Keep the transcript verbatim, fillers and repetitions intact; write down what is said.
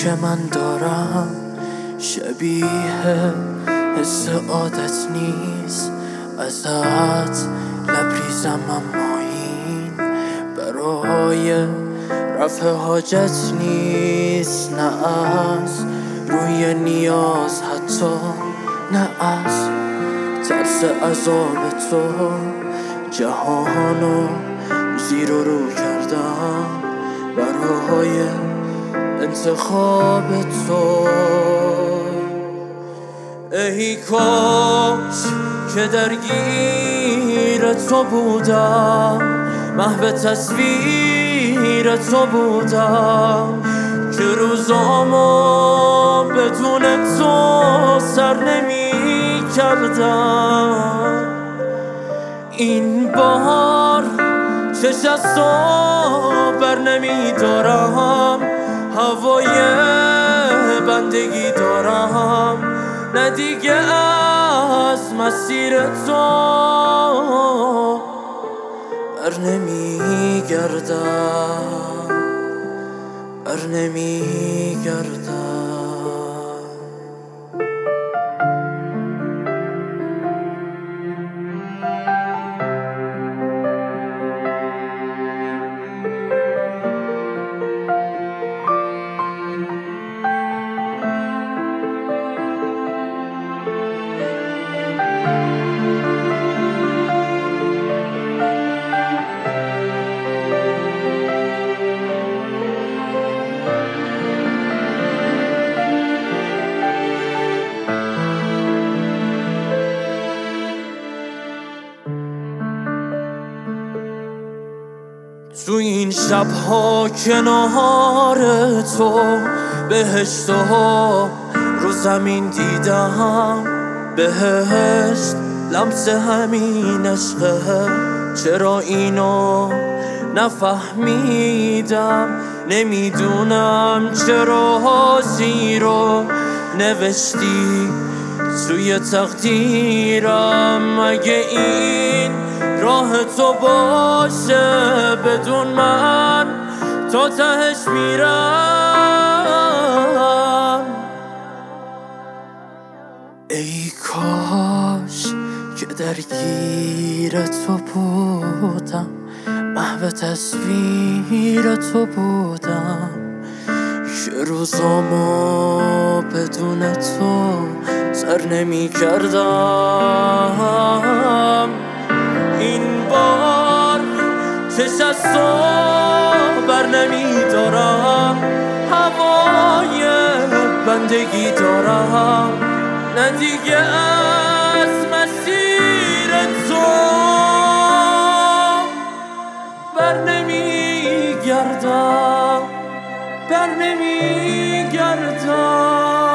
که من دارم شبیه حس عادت نیست ازت لبریزم، اما این برای رفع حاجت نیست. نه از روی نیاز، حتی نه از ترس عذاب تو جهانو زیر و رو کردم برای انتخاب تو. ای کاش که درگیر تو بودم، محو تصویر تو بودم، که روزامو بدون تو سر نمی کردم. این بار چشم از تو بر نمی دارم، هوای بندگی دارم، نه دیگه از مسیر تو بر نمی گردم، بر نمی گردم. تو این شبها کنار تو بهشت ها رو زمین دیدم، بهشت لمس همین عشقه. چرا اینو نفهمیدم، نمیدونم چرا زیرو نوشتی توی تقدیرم. مگه این راه تو باشه بدون من تا تهش میرم؟ ای کاش که درگیر تو بودم، محو تصویر تو بودم، که روزامو بدون تو سر نمی کردم. این بار چشم از تو بر نمی دارم، هوای بندگی دارم، نه دیگه از مسیر تو بر نمی گردم، بر نمی گردم.